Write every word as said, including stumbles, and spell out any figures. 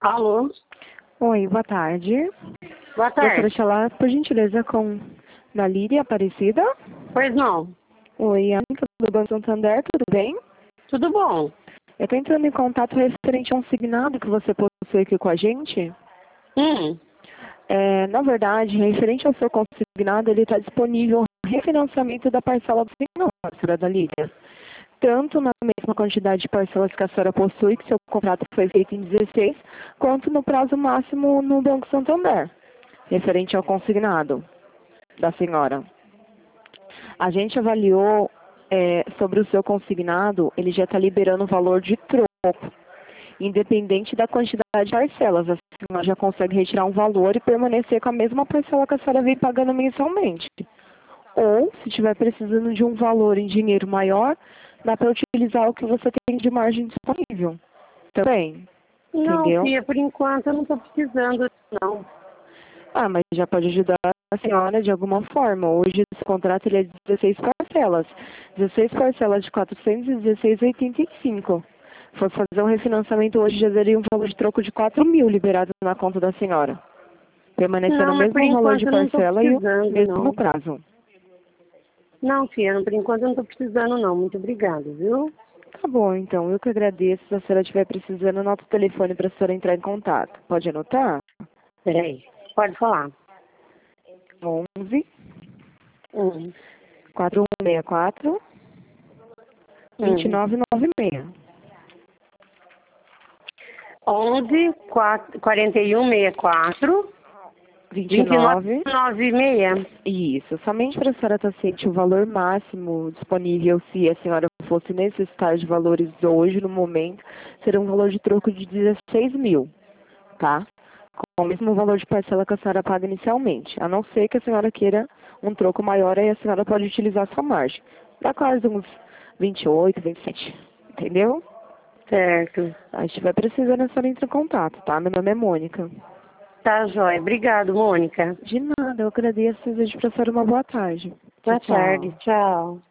Alô? Oi, boa tarde. Boa Gostaria tarde. de falar, por gentileza, com a Lídia Aparecida. Pois não. Oi, Anca do Banco Santander, tudo bem? Tudo bom? Eu estou entrando em contato referente a um signado que você possui aqui com a gente. Hum. É, na verdade, referente ao seu consignado, ele está disponível o refinanciamento da parcela do signado, senhora da Lídia. Tanto na mesma quantidade de parcelas que a senhora possui, que seu contrato foi feito em dezesseis, quanto no prazo máximo no Banco Santander, referente ao consignado da senhora. A gente avaliou é, sobre o seu consignado, ele já está liberando o valor de troco, independente da quantidade de parcelas. A senhora já consegue retirar um valor e permanecer com a mesma parcela que a senhora vem pagando mensalmente. Ou, se estiver precisando de um valor em dinheiro maior, dá para utilizar o que você tem de margem disponível. Também. Não, Entendeu? filha, por enquanto eu não estou precisando, não. Ah, mas já pode ajudar a senhora de alguma forma. Hoje esse contrato ele é de dezesseis parcelas. dezesseis parcelas de quatrocentos e dezesseis reais e oitenta e cinco. For fazer um refinanciamento hoje já daria um valor de troco de quatro mil liberado na conta da senhora. Permanecendo Não, o mas por mesmo valor enquanto de eu não estou parcela e o precisando, mesmo não. prazo. Não, filha, por enquanto eu não estou precisando, não. Muito obrigada, viu? Tá bom, então. Eu que agradeço. Se a senhora estiver precisando, anota o telefone para a senhora entrar em contato. Pode anotar? Peraí. Pode falar. onze, Hum. quatro um seis quatro, dois Hum. nove nove seis. onze, quarenta e um, sessenta e quatro, vinte e vinte e nove, nove. noventa e seis. Isso. Somente para a senhora estar ciente o valor máximo disponível, se a senhora fosse necessitar de valores hoje, no momento, seria um valor de troco de dezesseis mil, tá? Com o mesmo valor de parcela que a senhora paga inicialmente. A não ser que a senhora queira um troco maior, aí a senhora pode utilizar a sua margem. Dá quase uns vinte e oito, vinte e sete. Entendeu? Certo. Se estiver precisando, a senhora entra em contato, tá? Meu nome é Mônica. Tá, jóia. Obrigado, Mônica. De nada, eu agradeço e desejo para a senhora uma boa tarde. Tchau, Boa tarde. tchau. Tchau.